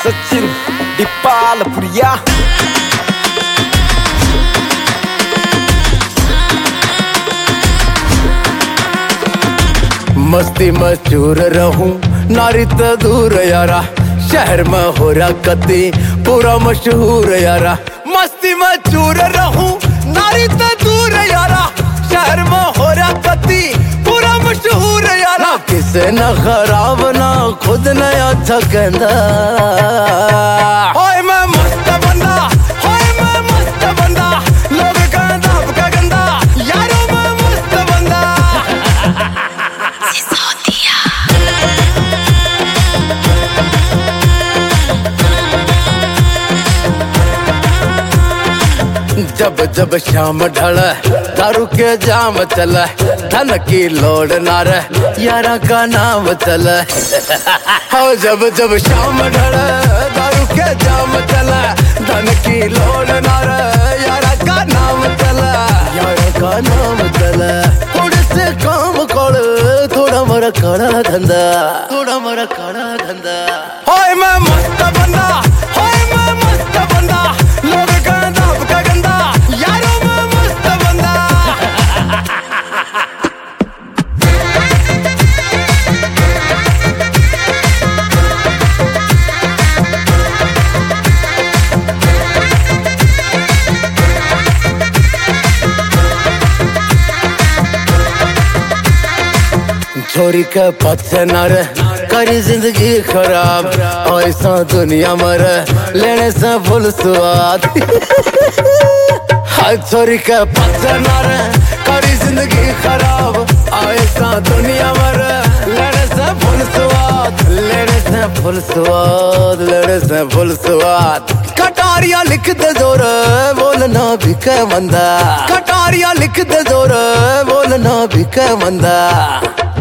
सचिन दीपालपुरिया। मस्ती में चूर रहूं नारी तो दूर यारा, शहर में हो रहा कती पूरा मशहूर यारा। मस्ती में चूर रहूं नारी तो दूर यारा, शहर में हो रहा कती पूरा मशहूर यारा। ना किसे न खराब ना खुद न अच्छा कहंदा, होए मैं मस्त बंदा, होए मैं मस्त बंदा, लोग कहंदा आपका गंदा, यारो मैं मस्त बंदा। जब जब शाम ढले दारू के जाम चले, धन की लोड ना रहे यारा का नाम चले। हो जब जब शाम ढले दारू के जाम चले, धन की लोड ना रहे यारा का नाम चले, यारा का नाम चले। थोड़े से काम कर थोड़ा मरा कड़ा धंधा, थोड़ा मरा कड़ा धंधा। होए मैं मस्त बंदा, होए मैं मस्त बंदा, लोग कहंदा आपका गंदा, यारो मैं मस्त बंदा। छोरी के पत्ते न रहे करी जिंदगी खराब, ऐसा दुनिया में रहे लेने से फुल स्वाद। हाय छोरी के पत्ते न रहे करी जिंदगी खराब, ऐसा दुनिया में रहे लेने से फुल स्वाद, लेने से फुल स्वाद, लेने से फुल स्वाद। कटारिया लिख दे जोर बोलना भी के मंदा, कटारिया लिख दे जोर बोलना भी के मंदा।